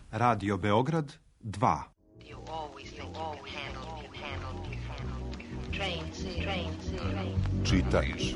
Radio Beograd 2. Čitač.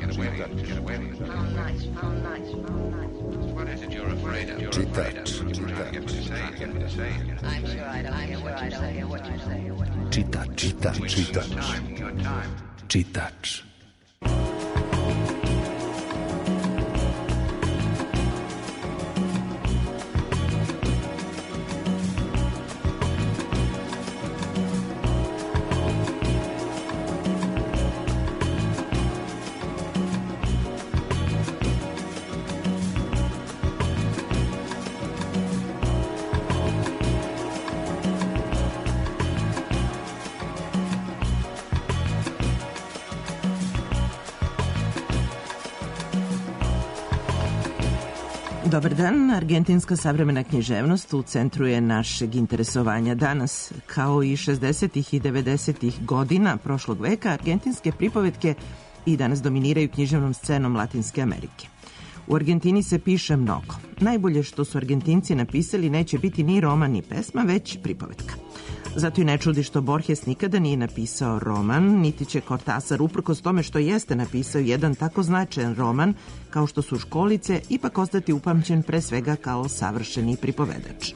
Dobar dan, argentinska savremena književnost u centru je našeg interesovanja danas. Kao i 60. i 90. godina prošlog veka, argentinske pripovetke i danas dominiraju književnom scenom Latinske Amerike. U Argentini se piše mnogo. Najbolje što su Argentinci napisali neće biti ni roman ni pesma, već pripovetka. Zato i ne čudi što Borges nikada nije napisao roman, niti će Cortázar, uprkos tome što jeste napisao jedan tako značajan roman kao što su Školice, ipak ostati upamćen pre svega kao savršeni pripovedač.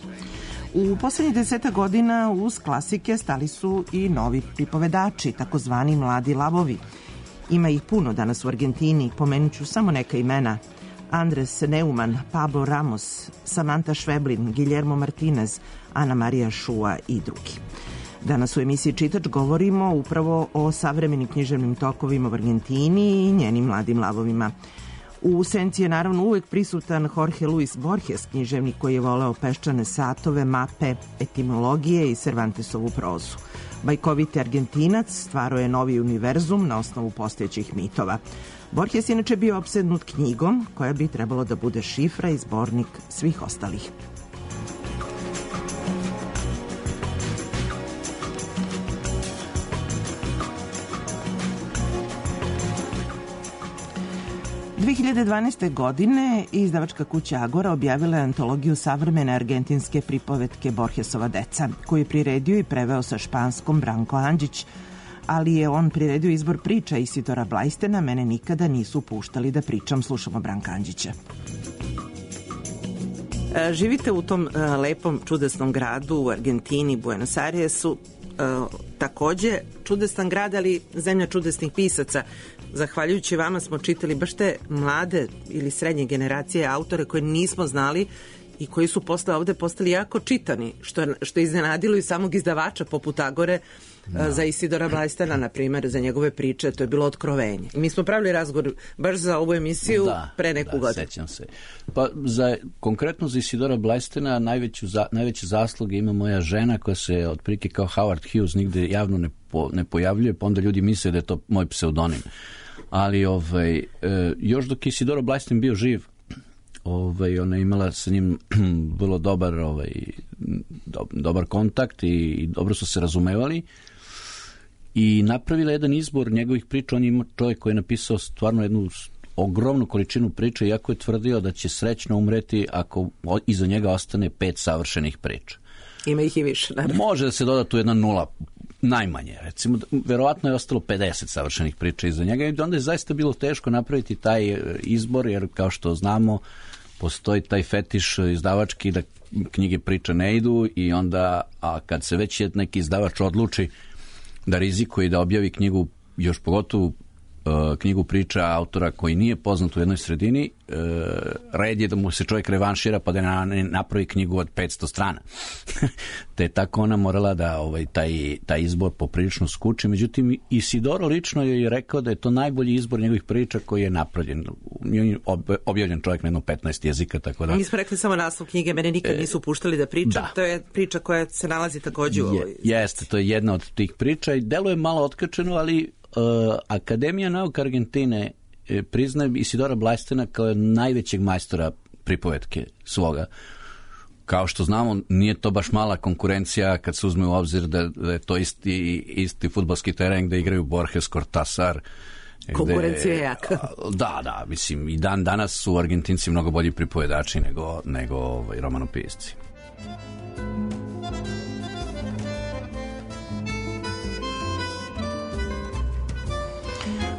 U poslednjih 10 godina uz klasike stali su i novi pripovedači, takozvani mladi lavovi. Ima ih puno danas u Argentini, pomenut ću samo neka imena: Andres Neumann, Pablo Ramos, Samantha Schweblin, Guillermo Martinez, Ana Marija Šua i drugi. Danas u emisiji Čitač govorimo upravo o savremenim književnim tokovima u Argentini i njenim mladim lavovima. U senci je naravno uvek prisutan Jorge Luis Borges, književnik koji je voleo peščane satove, mape, etimologije i Cervantesovu prozu. Bajkoviti Argentinac stvarao je novi univerzum na osnovu postojećih mitova. Borges je inače bio opsednut knjigom koja bi trebalo da bude šifra i zbornik svih ostalih. U 2012. godine izdavačka kuća Agora objavila je antologiju savremene argentinske pripovetke Borgesova deca, koju je priredio i preveo sa španskom Branko Andžić, ali je on priredio izbor priča Isidora Blajstena. Mene nikada nisu puštali da pričam. Slušamo Branka Andžića. Živite u tom lepom, čudesnom gradu u Argentini, Buenos Airesu. Takođe, čudesan grad, ali zemlja čudesnih pisaca. Zahvaljujući vama smo čitali baš te mlade ili srednje generacije autore koje nismo znali i koji su posle ovde postali jako čitani, što je iznenadilo i samog izdavača poput Agore. Za Isidora Blajstena, na primjer, za njegove priče, to je bilo otkrovenje. Mi smo pravili razgovor baš za ovu emisiju pre neku godinu. Sećam se. Pa konkretno za Isidora Blajstena najveće zasluge ima moja žena, koja se otprilike kao Howard Hughes nigde javno ne pojavljuje, pa onda ljudi misle da je to moj pseudonim. Ali još dok je Isidora Blajsten bio živ, ona je imala sa njim vrlo dobar kontakt i dobro su se razumevali i napravila jedan izbor njegovih priča. On je imao čovjek koji je napisao stvarno jednu ogromnu količinu priča, iako je tvrdio da će srećno umreti ako iza njega ostane 5 savršenih priča. Ima ih i više, naravno. Može da se doda tu jedna nula, najmanje. Recimo, verovatno je ostalo 50 savršenih priča iza njega i onda je zaista bilo teško napraviti taj izbor, jer kao što znamo, postoji taj fetiš izdavački da knjige priča ne idu i onda, a kad se već neki izdavač odluči da rizikuje i da objavi knjigu, još pogotovo knjigu priča autora koji nije poznat u jednoj sredini, red je da mu se čovjek revanšira pa da ne napravi knjigu od 500 strana. Te je tako ona morala da taj izbor poprilično skuči. Međutim, Isidoro lično je rekao da je to najbolji izbor njegovih priča koji je napravljen. Objavljen čovjek na jedno 15 jezika. Tako da... Mi smo rekli samo naslov knjige, mene nikad nisu puštali da pričam. To je priča koja se nalazi također u ovoj... Jeste, to je jedna od tih priča i deluje malo otkačeno, ali Akademija nauka Argentine priznaje Isidora Blajstena kao najvećeg majstora pripovetke svoga. Kao što znamo, nije to baš mala konkurencija kad se uzme u obzir da je to isti fudbalski teren gde igraju Borges, Cortázar. Konkurencija je jaka. Da, mislim, i danas su Argentinci mnogo bolji pripovedači nego romanopisci.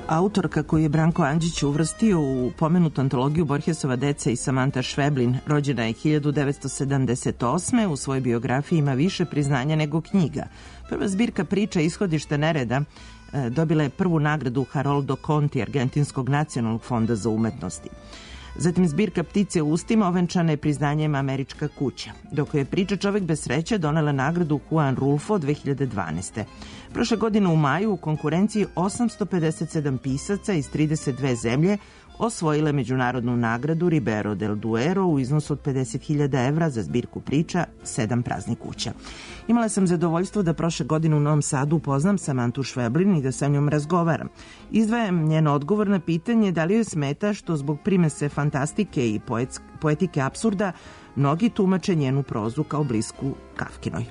Autorka koju je Branko Andžić uvrstio u pomenutu antologiju Borgesova deca i Samantha Schweblin, rođena je 1978. U svojoj biografiji ima više priznanja nego knjiga. Prva zbirka priča Ishodište nereda dobila je prvu nagradu Haroldo Conti, Argentinskog nacionalnog fonda za umetnosti. Zatim zbirka Ptice u ustima ovenčana je priznanjem Američka kuća, dok je priča Čovek bez sreće donela nagradu Juan Rulfo 2012. Prošle godine u maju u konkurenciji 857 pisaca iz 32 zemlje osvojile međunarodnu nagradu Ribero del Duero u iznosu od 50.000 evra za zbirku priča 7 praznih kuća. Imala sam zadovoljstvo da prošle godine u Novom Sadu upoznam Samanthu Schweblin i da sa njom razgovaram. Izdvajam njen odgovor na pitanje da li joj smeta što zbog primese fantastike i poetike apsurda mnogi tumače njenu prozu kao blisku Kafkinoj.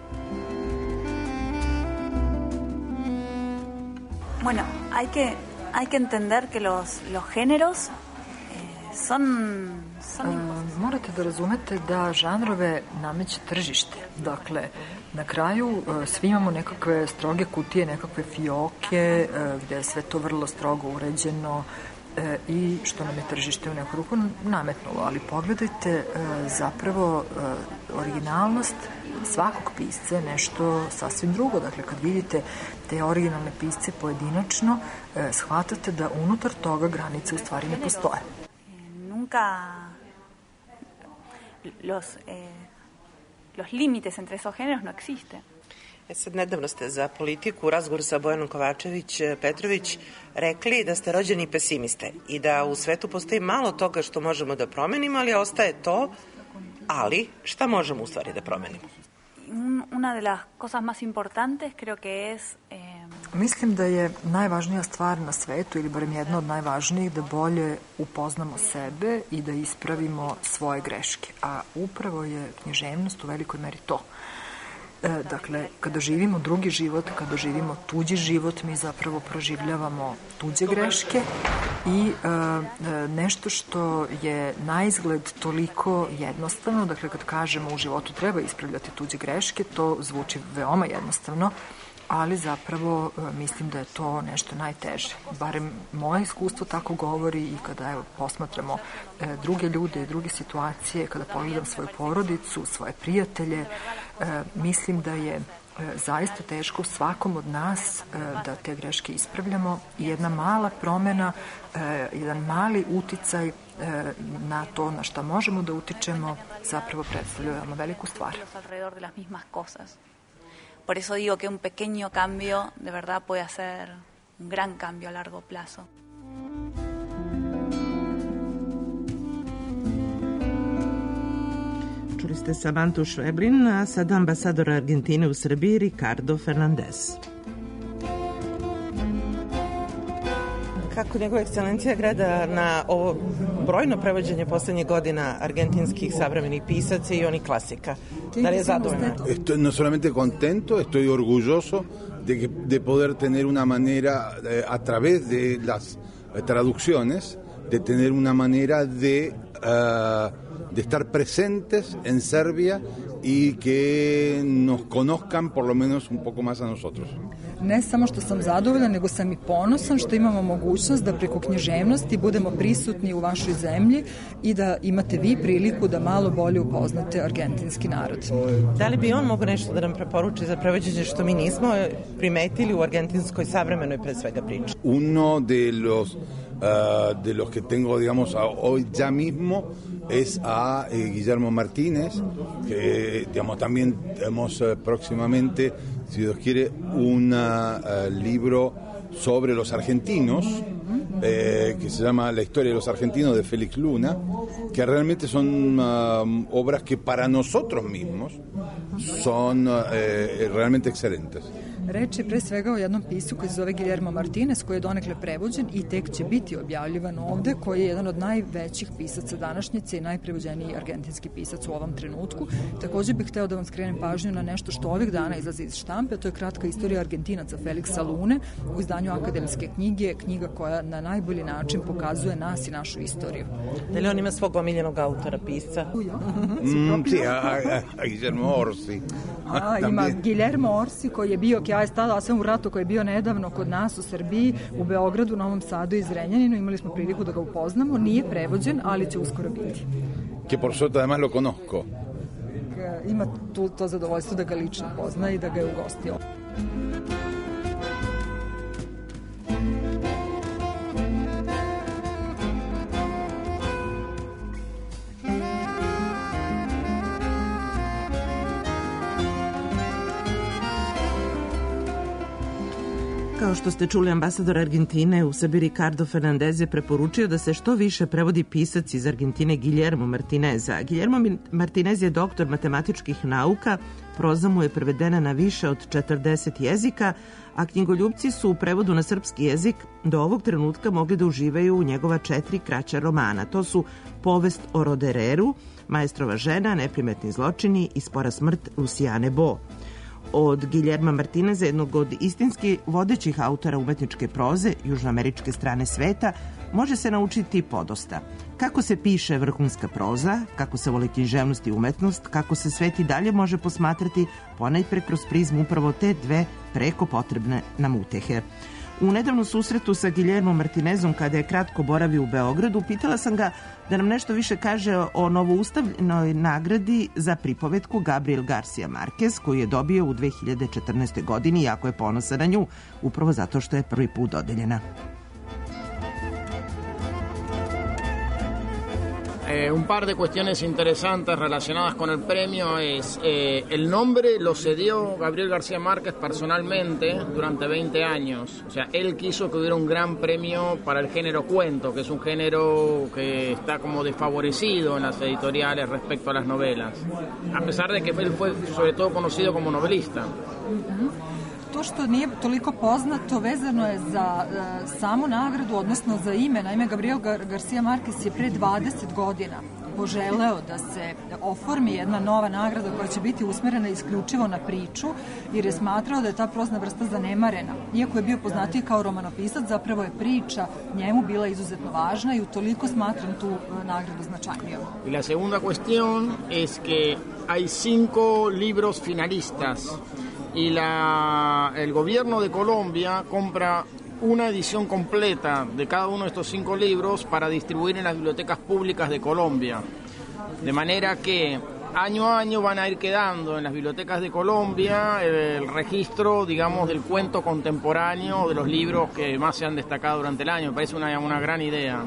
Bueno, hay que entender que los géneros son morate da razumete da žanrove nameće tržište. Dakle, na kraju svi imamo nekakve stroge kutije, nekakve fioke gde je sve to vrlo strogo uređeno i što nam je tržište u neku ruku nametnulo. Ali pogledajte zapravo originalnost svakog pisca je nešto sasvim drugo. Dakle, kad vidite te originalne pisce pojedinačno, shvatate da unutar toga granice u stvari ne postoje. Nunca los límites entre esos géneros no existen. Sad nedavno ste za Politiku u razgovoru sa Bojanom Kovačević-Petrović rekli da ste rođeni pesimiste i da u svetu postoji malo toga što možemo da promenimo, ali ostaje to, ali šta možemo u stvari da promenimo? Una de las cosas más importantes creo que es Mislim da je najvažnija stvar na svetu, ili barem jedna od najvažnijih, da bolje upoznamo sebe i da ispravimo svoje greške. A upravo je književnost u velikoj meri to. Dakle, kada živimo drugi život, kada živimo tuđi život, mi zapravo proživljavamo tuđe greške i nešto što je na izgled toliko jednostavno, dakle kad kažemo u životu treba ispravljati tuđe greške, to zvuči veoma jednostavno, ali zapravo mislim da je to nešto najteže. Barem moje iskustvo tako govori i kada posmatramo druge ljude i druge situacije, kada pogledam svoju porodicu, svoje prijatelje, mislim da je zaista teško svakom od nas da te greške ispravljamo i jedna mala promena, jedan mali uticaj na to na šta možemo da utičemo zapravo predstavlja veoma veliku stvar. Por eso digo que un pequeño cambio de verdad puede hacer un gran cambio a largo plazo. Čuli ste Samanthu Schweblin, a sada ambasador Argentine u Srbiji Ricardo Fernandez. Kako njegova ekscelencija gleda na ovo brojno prevođenje poslednjih godina argentinskih savremenih pisaca i onih klasika? Da li je zadovoljna? Estoy no solamente contento, estoy orgulloso de poder tener una manera, a través de las traducciones, de tener una manera de estar presentes en Serbia y que nos conozcan por lo menos un poco más a nosotros. Ne samo što sam zadovoljan, nego sam i ponosan što imamo mogućnost da preko književnosti budemo prisutni u vašoj zemlji i da imate vi priliku da malo bolje upoznate argentinski narod. Da li bi on mogo nešto da nam preporuči za prevođenje što mi nismo primetili u argentinskoj savremenoj pre svega priči? Uno de los que tengo, digamos, hoy ya mismo es a Guillermo Martínez, que, digamos, también tenemos próximamente, si Dios quiere, un libro sobre los argentinos, que se llama La historia de los argentinos de Félix Luna, que realmente son obras que para nosotros mismos son realmente excelentes. Reč je pre svega o jednom pisu koji se zove Guillermo Martínez, koji je donekle prevođen i tek će biti objavljivan ovde, koji je jedan od najvećih pisaca današnjice i najprevođeniji argentinski pisac u ovom trenutku. Takođe bih hteo da vam skrenem pažnju na nešto što ovih dana izlazi iz štampe, to je kratka istorija Argentinaca Felixa Lune u izdanju akademske knjige, knjiga koja na najbolji način pokazuje nas i našu istoriju. Da li on ima svog omiljenog autora, pisca? Sí, a Guillermo Orsi. Ima Guillermo Orsi koji je bio sjaj. Stala sam u Ratu koji je bio nedavno kod nas u Srbiji, u Beogradu, Novom Sadu i Zrenjaninu. Imali smo priliku da ga upoznamo. Nije prevođen, ali će uskoro biti. Que por suerte además lo conozco. Ima to zadovoljstvo da ga lično pozna i da ga je ugostio. Kao što ste čuli, ambasador Argentine u Srbiji Ricardo Fernandez je preporučio da se što više prevodi pisac iz Argentine Guillermo Martineza. Guillermo Martinez je doktor matematičkih nauka, proza mu je prevedena na više od 40 jezika, a knjigoljupci su u prevodu na srpski jezik do ovog trenutka mogli da uživaju u njegova 4 kraća romana. To su Povest o Rodereru, Maestrova žena, Neprimetni zločini i Spora smrt Lucijane Bo. Od Guillerma Martineza, jednog od istinski vodećih autora umetničke proze južnoameričke strane sveta, može se naučiti podosta. Kako se piše vrhunska proza, kako se voli književnost i umetnost, kako se svet i dalje može posmatrati ponajpre kroz prizmu upravo te dve preko potrebne nam utehe. U nedavnom susretu sa Guillermom Martinezom, kada je kratko boravio u Beogradu, pitala sam ga da nam nešto više kaže o novoustavljenoj nagradi za pripovetku Gabriel Garcia Marquez, koju je dobio u 2014. godini i jako je ponosan na nju, upravo zato što je prvi put dodeljena. Un par de cuestiones interesantes relacionadas con el premio es el nombre lo cedió Gabriel García Márquez personalmente durante 20 años. O sea, él quiso que hubiera un gran premio para el género cuento, que es un género que está como desfavorecido en las editoriales respecto a las novelas, a pesar de que él fue sobre todo conocido como novelista. To što nije toliko poznato vezano je za samu nagradu, odnosno za ime. Naime, Gabriel Garcia Marquez je pre 20 godina poželeo da se oformi jedna nova nagrada koja će biti usmerena isključivo na priču, jer je smatrao da je ta prozna vrsta zanemarena. Iako je bio poznatiji kao romanopisac, zapravo je priča njemu bila izuzetno važna i utoliko smatram tu nagradu značajnijom. I la segunda cuestión es que hay 5 libros finalistas y el gobierno de Colombia compra una edición completa de cada uno de estos 5 libros para distribuir en las bibliotecas públicas de Colombia. De manera que año a año van a ir quedando en las bibliotecas de Colombia el registro, digamos, del cuento contemporáneo, de los libros que más se han destacado durante el año. Me parece una gran idea.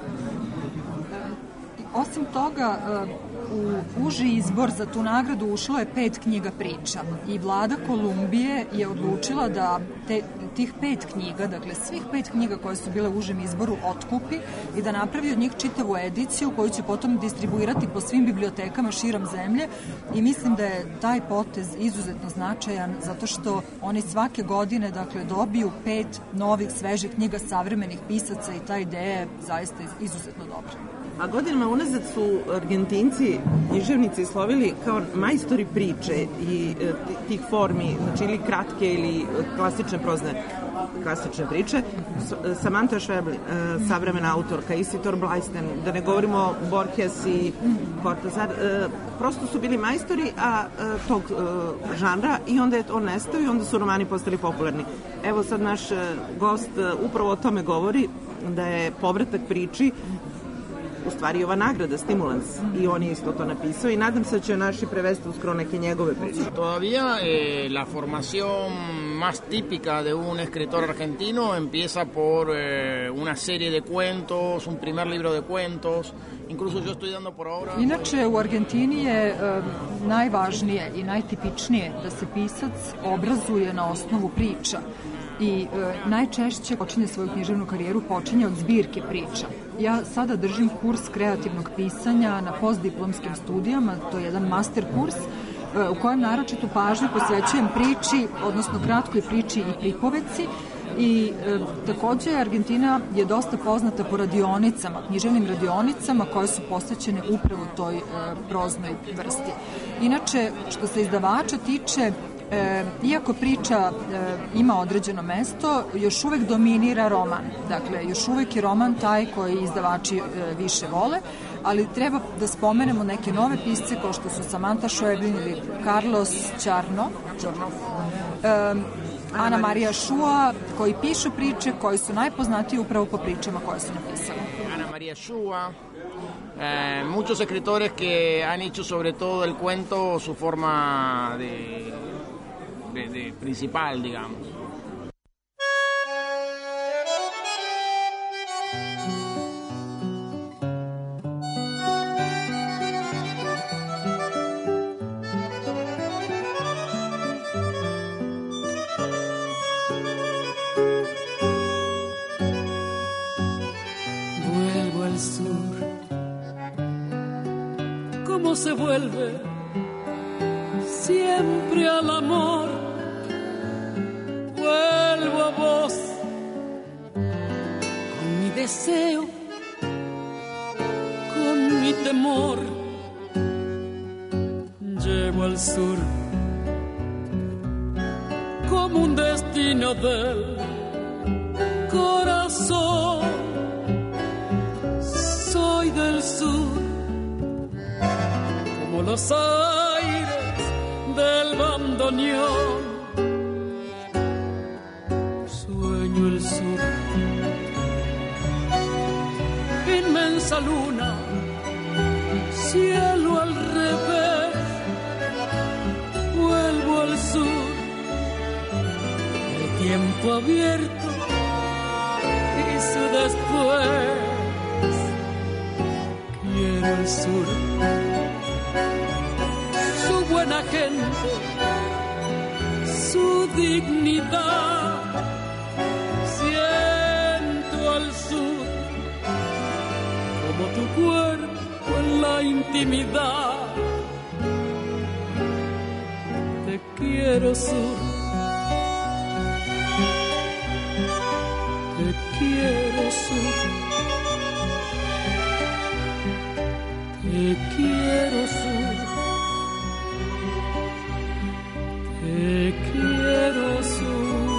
Osim toga, u uži izbor za tu nagradu ušlo je 5 knjiga priča i vlada Kolumbije je odlučila da tih 5 knjiga, dakle svih 5 knjiga koje su bile u užem izboru, otkupi i da napravi od njih čitavu ediciju koju će potom distribuirati po svim bibliotekama širom zemlje i mislim da je taj potez izuzetno značajan zato što oni svake godine dobiju 5 novih svežih knjiga savremenih pisaca i ta ideja je zaista izuzetno dobra. A godinama unazad su Argentinci, književnici, slovili kao majstori priče i tih formi, znači ili kratke ili klasične priče. Samantha Schweblin, savremena autorka, Isidor Blaisten, da ne govorimo Borges i Cortázar, prosto su bili majstori tog žanra i onda je on nestao i onda su romani postali popularni. Evo sad naš gost upravo o tome govori, da je povratak priči u stvari ova nagrada, stimulans, i on je isto to napisao i nadam se da će naši prevesti uskoro neke njegove priče. Todavía la formación más típica de un escritor argentino empieza por una serie de cuentos, un primer libro de cuentos. Incluso yo estoy dando por ahora... Inače, u Argentini je najvažnije i najtipičnije da se pisac obrazuje na osnovu priča i najčešće počinje svoju književnu karijeru počinje od zbirke priča. Ja sada držim kurs kreativnog pisanja na postdiplomskim studijama, to je jedan master kurs u kojem naročitu pažnju posvećujem priči, odnosno kratkoj priči i pripovetci. I takođe Argentina je dosta poznata po radionicama, književnim radionicama koje su posvećene upravo toj proznoj vrsti. Inače, što se izdavača tiče, iako priča ima određeno mesto, još uvek dominira roman. Dakle, još uvek je roman taj koji izdavači više vole, ali treba da spomenemo neke nove pisce kao što su Samantha Schweblin ili Carlos Charno, Ana Maria Schua, koji pišu priče koji su najpoznatiji upravo po pričama koje su napisali. Ana Maria Schua, muchos escritores que han hecho sobre todo el cuento su forma de principal, digamos. Se vuelve siempre al amor, vuelvo a vos con mi deseo, con mi temor, llevo al sur como un destino del corazón, soy del sur como los aires del bandoneón, sueño el sur, inmensa luna, cielo al revés, vuelvo al sur, el tiempo abierto y su después, quiero el sur, su buena gente, su dignidad, siento al sur como tu cuerpo en la intimidad, te quiero sur, te quiero sur, te quiero sur. Te quiero sur.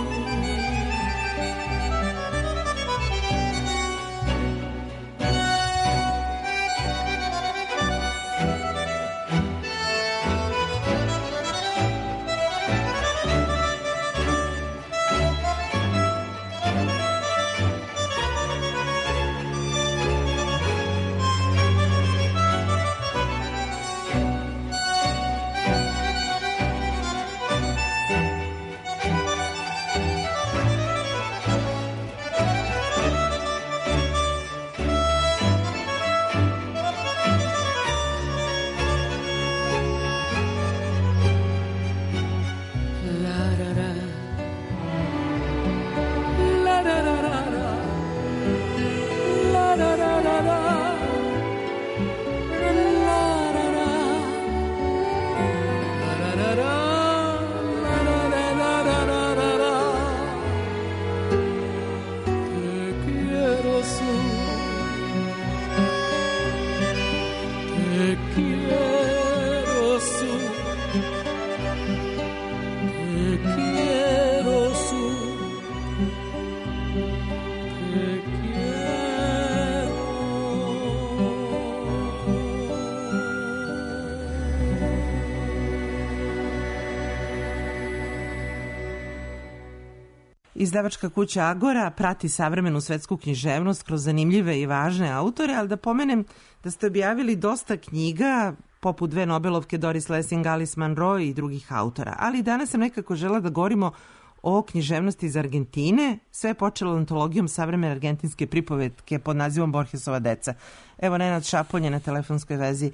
Izdavačka kuća Agora prati savremenu svetsku književnost kroz zanimljive i važne autore, ali da pomenem da ste objavili dosta knjiga, poput dve Nobelovke Doris Lessing, Alice Munro i drugih autora. Ali danas sam nekako žela da govorimo o književnosti iz Argentine. Sve je počelo antologijom savremene argentinske pripovetke pod nazivom Borgesova deca. Evo, Nenad Šapolj je na telefonskoj vezi.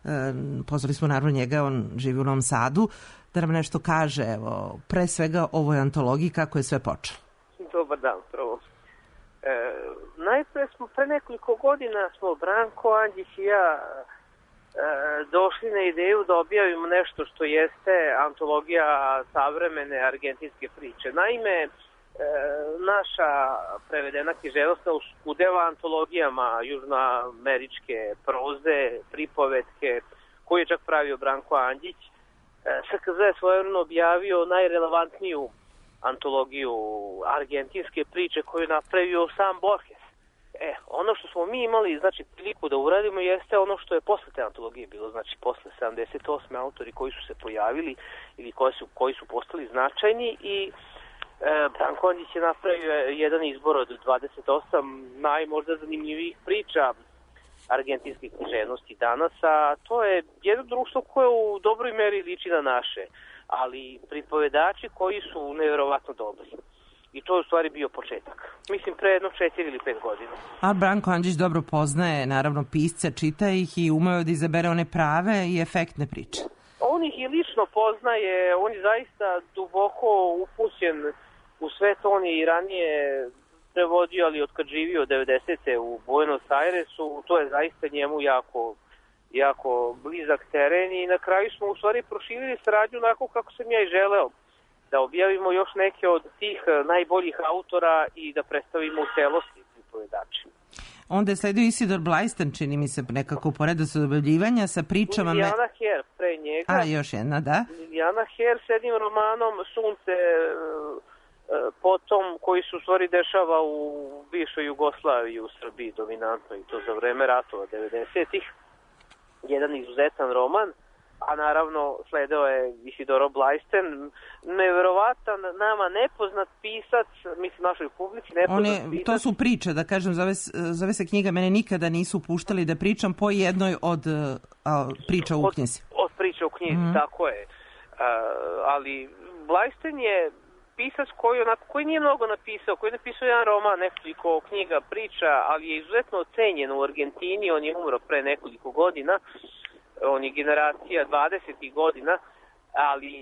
Pozvali smo naravno njega, on živi u Novom Sadu, da nam nešto kaže, evo, pre svega o ovoj antologiji, kako je sve počelo. Dobar dan, prvo. Najpre smo, pre nekoliko godina smo Branko Andjić i ja došli na ideju da objavimo nešto što jeste antologija savremene argentinske priče. Naime, naša prevedena književnost uskudeva antologijama južnoameričke proze, pripovetke, koju je čak pravio Branko Andjić. SKZ je svojevremeno objavio najrelevantniju antologiju argentinske priče koju je napravio sam Borges. Ono što smo mi imali, znači, priliku da uradimo jeste ono što je posle te antologije bilo, znači, posle 78. autori koji su se pojavili ili koji su postali značajni i Branko Andjić je napravio jedan izbor od 28 najmožda zanimljivih priča argentinskih književnosti danas, a to je jedno društvo koje u dobroj meri liči na naše, ali pripovedači koji su nevjerovatno dobri. I to je u stvari bio početak. Mislim, pre jedno 4 ili 5 godina. A Branko Andjić dobro poznaje, naravno, pisce, čita ih i umeo da izabere one prave i efektne priče. On ih i lično poznaje, on je zaista duboko upućen u sve to. On je i ranije prevodio, ali otkad živio 90. u Buenos Airesu, to je zaista njemu jako blizak teren i na kraju smo u stvari proširili saradnju onako kako sam ja i želeo, da objavimo još neke od tih najboljih autora i da predstavimo u celosti pripovedači. Onda je sledio Isidor Blajstan, čini mi se nekako pored objavljivanja sa pričama... Liliana Her pre njega. A, još jedna, da. Liliana Her s jednim romanom Sunce, potom koji se u stvari dešava u bivšoj Jugoslaviji, u Srbiji dominantno i to za vreme ratova 90-ih. Jedan izuzetan roman, a naravno sledeo je Isidoro Blajsten, neverovatan, nama nepoznat pisac, mislim našoj publici nepoznat pisac. To su priče, da kažem, zove se knjiga Mene nikada nisu puštali da pričam po jednoj od priča u knjizi. Od priča u knjizi, tako je. Ali Blajsten je pisac koji nije mnogo napisao, koji je napisao jedan roman, nekoliko knjiga, priča, ali je izuzetno ocenjen u Argentini. On je umro pre nekoliko godina, on je generacija 20. godina, ali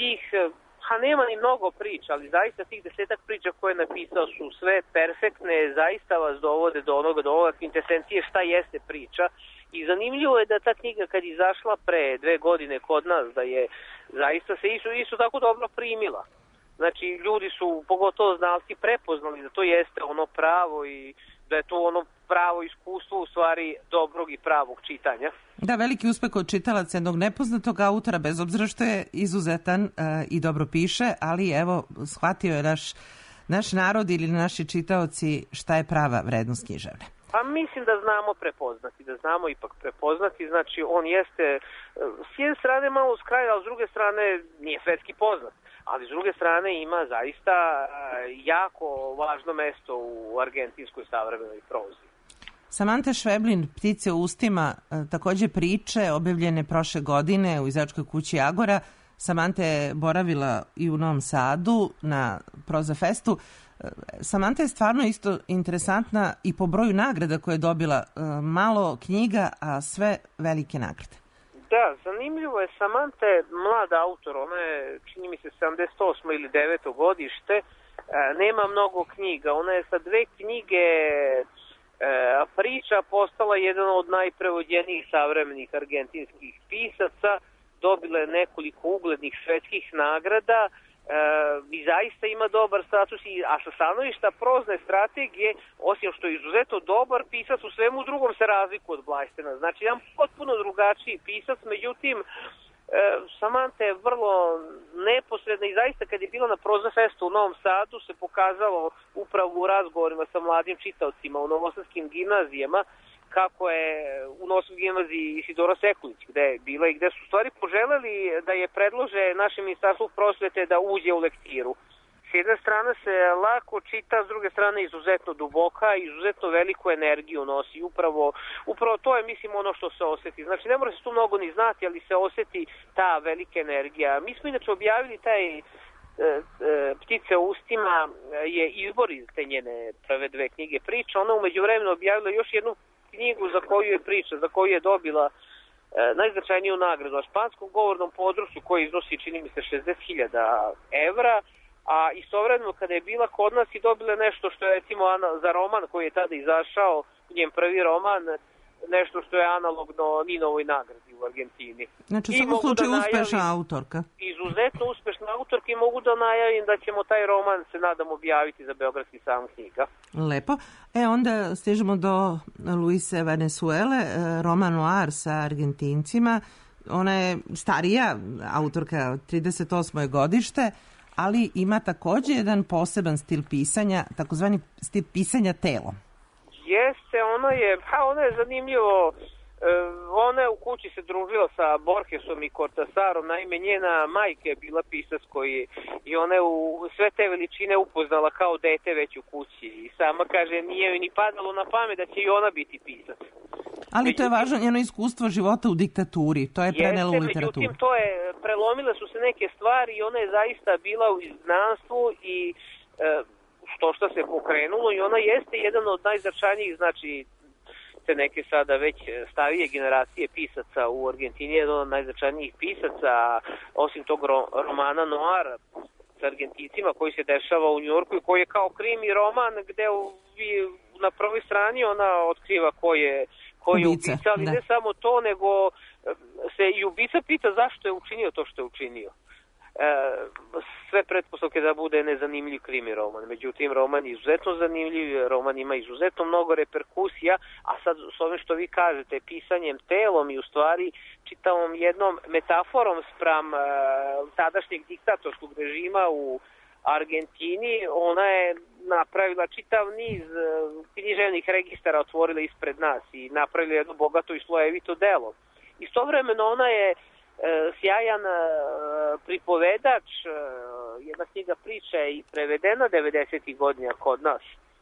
nema ni mnogo priča, ali zaista tih 10 priča koje je napisao su sve perfektne, zaista vas dovode do onoga kvintesencije šta jeste priča. I zanimljivo je da ta knjiga kad je izašla pre 2 godine kod nas, da je zaista se isto tako dobro primila. Znači, ljudi su, pogotovo znalci, prepoznali da to jeste ono pravo i da je to ono pravo iskustvo u stvari dobrog i pravog čitanja. Da, veliki uspeh od čitalaca jednog nepoznatog autora, bez obzira što je izuzetan i dobro piše, ali evo, shvatio je naš narod ili naši čitaoci šta je prava vrednost književne. Pa mislim da znamo ipak prepoznati, znači on jeste s jedne strane malo skraj, ali s druge strane nije svetski poznat. Ali s druge strane ima zaista jako važno mesto u argentinskoj savremenoj prozi. Samanta Šveblin, Ptice u ustima, takođe priče objavljene prošle godine u izdavačkoj kući Agora. Samanta je boravila i u Novom Sadu na Proza Festu. Samanta je stvarno isto interesantna i po broju nagrada koje je dobila. Malo knjiga, a sve velike nagrade. Da, zanimljivo je, Samanta je mlad autor, ona je, čini mi se, 78. ili 9. godište, nema mnogo knjiga, ona je sa 2 knjige priča postala jedan od najprevođenijih savremenih argentinskih pisaca, dobila je nekoliko uglednih svetskih nagrada i zaista ima dobar status, a sa stanovišta prozne strategije, osim što je izuzetno dobar pisac, u svemu drugom se razlikuje od Blajstena. Znači, jedan potpuno drugačiji pisac, međutim, Samanta je vrlo neposredna i zaista kad je bila na Proza Festu u Novom Sadu se pokazalo upravo u razgovorima sa mladim čitaocima u novosadskim gimnazijama, kako je u Novosadskoj gimnaziji Isidora Sekulić gde je bila i gde su stvari poželeli da je predlože našem ministarstvu prosvete da uđe u lektiru. S jedne strane se lako čita, s druge strane izuzetno duboka i izuzetno veliku energiju nosi. Upravo to je, mislim, ono što se oseti. Znači, ne mora se tu mnogo ni znati, ali se oseti ta velika energija. Mi smo inače objavili taj Ptice u ustima je izbor iz te njene prve 2 knjige priča. Ona umeđu vremenu objavila još jednu knjigu za koju je priča, za koju je dobila najznačajniju nagradu na španskom govornom području koji iznosi, čini mi se, 60.000 evra, a istovremeno kada je bila kod nas i dobila nešto što je, recimo, za roman koji je tada izašao, njen prvi roman, nešto što je analogno Ninovoj nagradi u Argentini. Znači, u svakom slučaju uspešna autorka. Izuzetno uspešna autorka i mogu da najavim da ćemo taj roman, se nadam, objaviti za Beogradski salon knjiga. Lepo. Onda stižemo do Luise Venezuele, roman noir sa Argentincima. Ona je starija autorka, 38. godište, ali ima takođe jedan poseban stil pisanja, takozvani stil pisanja telom. Jeste, ona je zanimljivo. Ona je u kući se družila sa Borgesom i Cortasarom, naime njena majka je bila pisac i ona je u sve te veličine upoznala kao dete već u kući i sama kaže nije joj ni padalo na pamet da će i ona biti pisac. Ali to je važno njeno iskustvo života u diktaturi, to je prenelo u literaturu. Međutim, prelomile su se neke stvari i ona je zaista bila u izgnanstvu i što se pokrenulo i ona jeste jedan od najznačajnijih, znači te neke sada već starije generacije pisaca u Argentini, jedan od najznačajnijih pisaca, osim tog romana Noir sa Argentincima koji se dešava u Njujorku i koji je kao krimi roman gde na prvoj strani ona otkriva ko je ubica, ali ne samo to, nego se i ubica pita zašto je učinio to što je učinio. Sve pretpostavke da bude nezanimljiv krimi roman. Međutim, roman je izuzetno zanimljiv, roman ima izuzetno mnogo reperkusija, a sad s ovim što vi kažete, pisanjem telom i u stvari čitavom jednom metaforom spram tadašnjeg diktatorskog režima u Argentini, ona je napravila čitav niz književnih registara, otvorila ispred nas i napravila jedno bogato i slojevito delo. Istovremeno ona je sjajan pripovedač, jedna knjiga priča je i prevedena 90. godina kod nas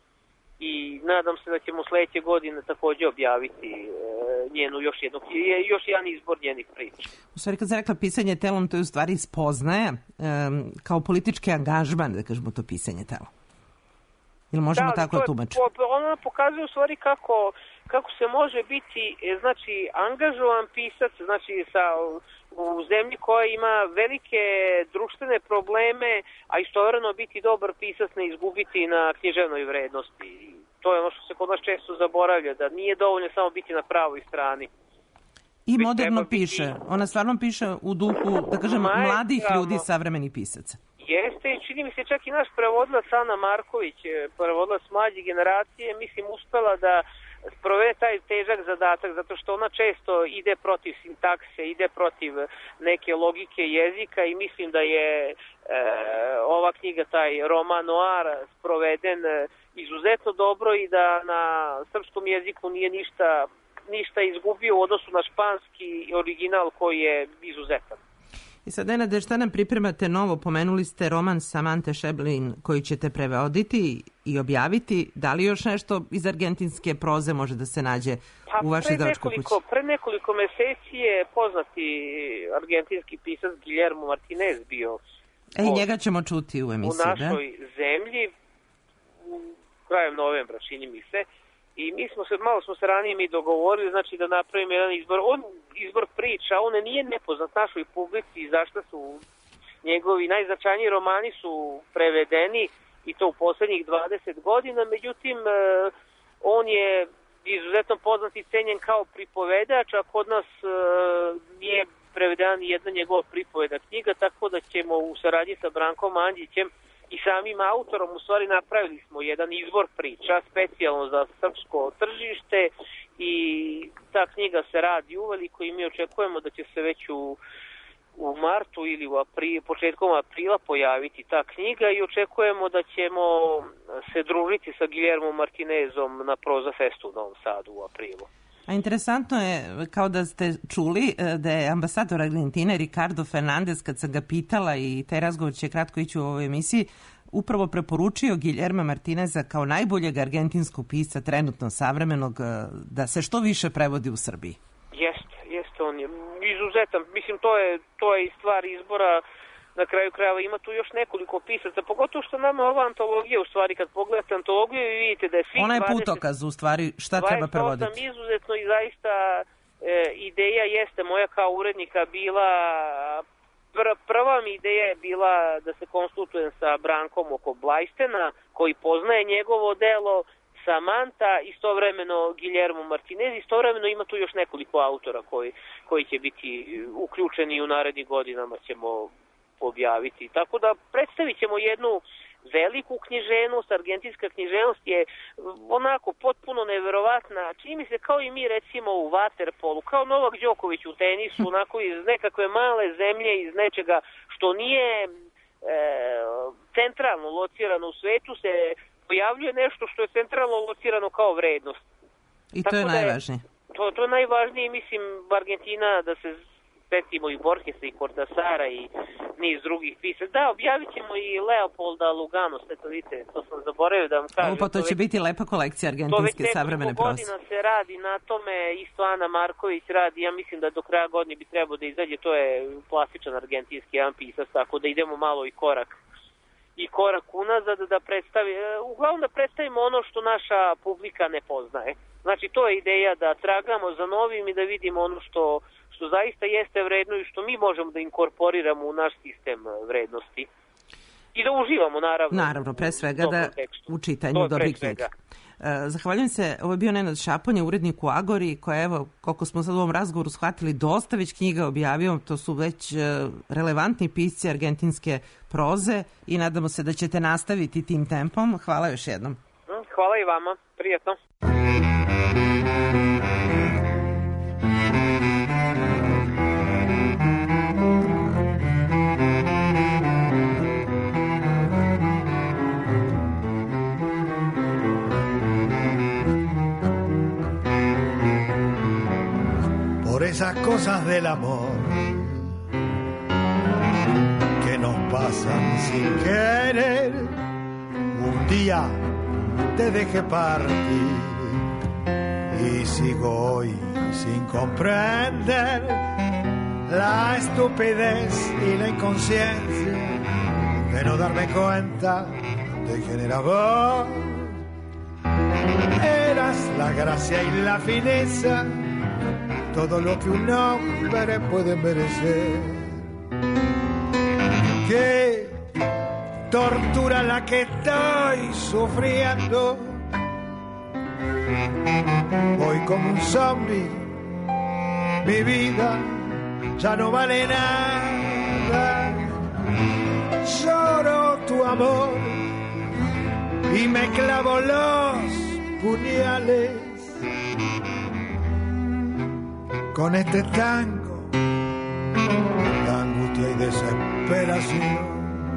i nadam se da ćemo sledeće godine takođe objaviti njenu još jedan izbor njenih priča. U stvari kad se rekla pisanje telom, to je u stvari spoznaje kao politički angažman, da kažemo to pisanje telom. Ili možemo tako tumačiti? Ona pokazuje u stvari kako se može biti, znači, angažovan pisac, znači, u zemlji koja ima velike društvene probleme, a istovremeno biti dobar pisac, ne izgubiti na književnoj vrednosti. To je ono što se kod nas često zaboravlja, da nije dovoljno samo biti na pravoj strani. I moderno piše. Ona stvarno piše u duhu, da kažem, mladih ljudi, savremenih pisaca. Jeste i čini mi se čak i naš prevodilac Ana Marković, prevodilac mlađe generacije, mislim uspela da sprovede taj težak zadatak, zato što ona često ide protiv sintakse, ide protiv neke logike jezika i mislim da je ova knjiga, taj roman Noir, sproveden izuzetno dobro i da na srpskom jeziku nije ništa izgubio u odnosu na španski original koji je izuzetan. I sad, Nenade, šta nam pripremate novo? Pomenuli ste roman Samante Šeblin koji ćete prevoditi i objaviti. Da li još nešto iz argentinske proze može da se nađe u vašoj izdavačkoj kući? Pre nekoliko meseci je poznati argentinski pisac Guillermo Martinez bio njega ćemo čuti u emisiji. U našoj zemlji krajem novembra, čini mi se. I malo smo se ranije mi dogovorili, znači da napravimo jedan izbor priča, on nije nepoznat našoj publici, zašto su njegovi najznačajniji romani su prevedeni i to u poslednjih 20 godina, međutim on je izuzetno poznat i cenjen kao pripovedač, a kod nas nije prevedena ni jedna njegova pripoveda knjiga, tako da ćemo u saradnji sa Brankom Andjićem i samim autorom u stvari napravili smo jedan izbor priča specijalno za srpsko tržište i ta knjiga se radi uveliko i mi očekujemo da će se već u martu ili početkom aprila pojaviti ta knjiga i očekujemo da ćemo se družiti sa Guillermo Martinezom na Proza Festu u Novom Sadu u aprilu. A interesantno je, kao da ste čuli, da je ambasador Argentine Ricardo Fernandez, kad sam ga pitala, i taj razgovor će kratko ići u ovoj emisiji, upravo preporučio Guillerma Martineza kao najboljeg argentinskog pisca trenutno savremenog, da se što više prevodi u Srbiji. Jeste, on je izuzetan. Mislim, to je i stvar izbora. Na kraju krajeva ima tu još nekoliko pisaca, pogotovo što nama ova antologija, u stvari kad pogledate antologiju i vidite da je svih 20... Ona je putokaz, u stvari, šta treba prevoditi. 28 izuzetno i zaista ideja jeste moja kao urednika bila, prva mi ideja je bila da se konsultujem sa Brankom oko Blajstena, koji poznaje njegovo delo, Samanta, istovremeno Guillermo Martinez, istovremeno ima tu još nekoliko autora koji će biti uključeni u narednih godinama, ćemo objaviti. Tako da predstavit ćemo jednu veliku književnost. Argentinska književnost je onako potpuno neverovatna. Čini mi se kao i mi recimo u vaterpolu, kao Novak Đoković u tenisu, onako iz nekakve male zemlje, iz nečega što nije centralno locirano u svetu, se pojavljuje nešto što je centralno locirano kao vrednost. I to je najvažnije. To je najvažnije, mislim, Argentina, da se setimo i Borgesa i Cortasara i niz drugih pisa. Da, objavit ćemo i Leopolda Luganos, eto vidite, to sam zaboravio da vam kažem. Pa to će biti lepa kolekcija argentinske savremene proze. To već godina se radi na tome, isto Ana Marković radi, ja mislim da do kraja godine bi trebao da izađe, to je klasičan argentinski jedan pisac, tako da idemo malo i korak unazad da predstavi, uglavnom da predstavimo ono što naša publika ne poznaje. Znači, to je ideja da tragamo za novim i da vidimo ono što zaista jeste vredno i što mi možemo da inkorporiramo u naš sistem vrednosti. I da uživamo, naravno. Naravno, pre svega da u čitanju dobrih knjiga. Zahvaljujem se, ovo je bio Nenad Šaponja, urednik u Agori, koja, evo, koliko smo sad u ovom razgovoru shvatili, dosta već knjiga objavio, to su već relevantni pisci argentinske proze i nadamo se da ćete nastaviti tim tempom. Hvala još jednom. Hvala i vama, prijatno. Por esas cosas del amor que nos pasan sin querer, un día te dejé partir y sigo hoy sin comprender la estupidez y la inconsciencia de no darme cuenta de quién era vos. Eras la gracia y la fineza, todo lo que un hombre puede merecer. Qué tortura la que estoy sufriendo. Voy como un zombie, mi vida ya no vale nada. Lloro tu amor y me clavo los puñales con este tango de angustia y desesperación.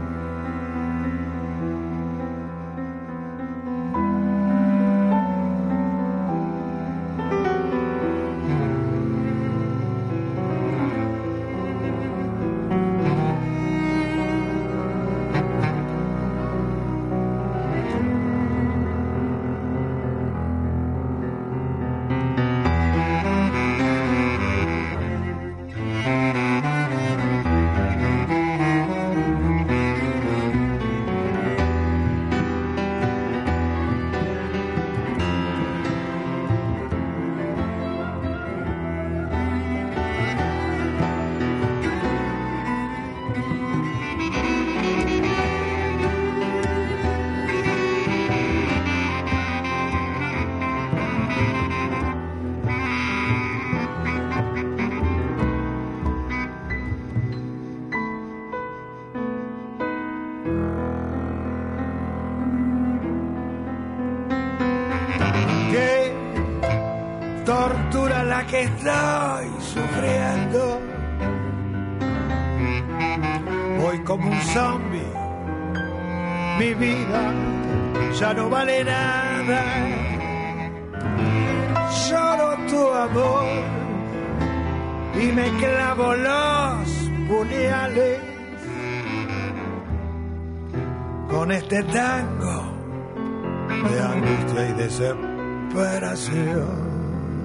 Tortura la que estoy sufriendo. Voy como un zombie, mi vida ya no vale nada. Lloro tu amor y me clavo los puñales con este tango de angustia y desesperación.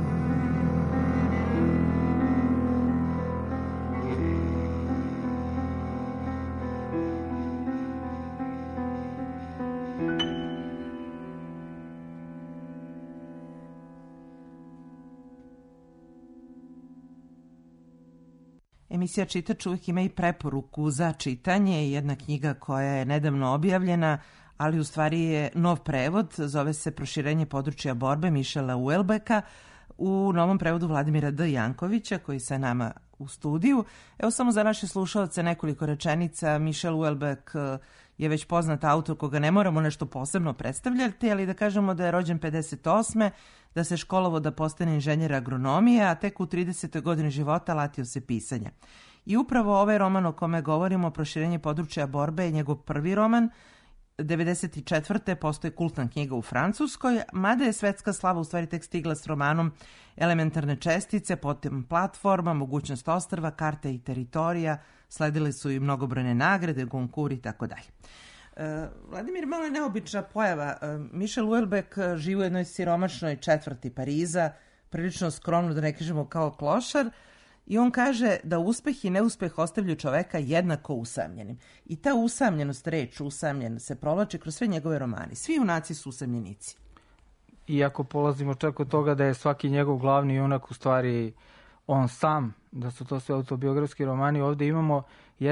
Emisija Čitač uvijek ima i preporuku za čitanje. Jedna knjiga koja je nedavno objavljena, ali u stvari je nov prevod. Zove se Proširenje područja borbe Mišela Uelbeka u novom prevodu Vladimira D. Jankovića, koji sa nama u studiju. Evo samo za naše slušalce nekoliko rečenica. Mišel Uelbek je već poznat autor koga ne moramo nešto posebno predstavljati, ali da kažemo da je rođen 58. da se školovao da postane inženjer agronomije, a tek u 30. godini života latio se pisanja. I upravo ovaj roman o kome govorimo, Proširenje područja borbe, je njegov prvi roman 1994. postoje kultna knjiga u Francuskoj, mada je svetska slava u stvari tek stigla s romanom Elementarne čestice, potom Platforma, Mogućnost ostrva, Karte i teritorija, sledile su i mnogobrojne nagrade, Goncourt i tako dalje. Vladimir, malo je neobična pojava. Michel Houellebecq živi u jednoj siromašnoj četvrti Pariza, prilično skromno, da ne kažemo kao klošar, i on kaže da uspeh i neuspeh ostavljaju čoveka jednako usamljenim. I ta usamljenost, reč usamljen, se provlači kroz sve njegove romane. Svi junaci su usamljenici. Iako polazimo čak od toga da je svaki njegov glavni junak u stvari on sam, da su to sve autobiografski romani, ovde imamo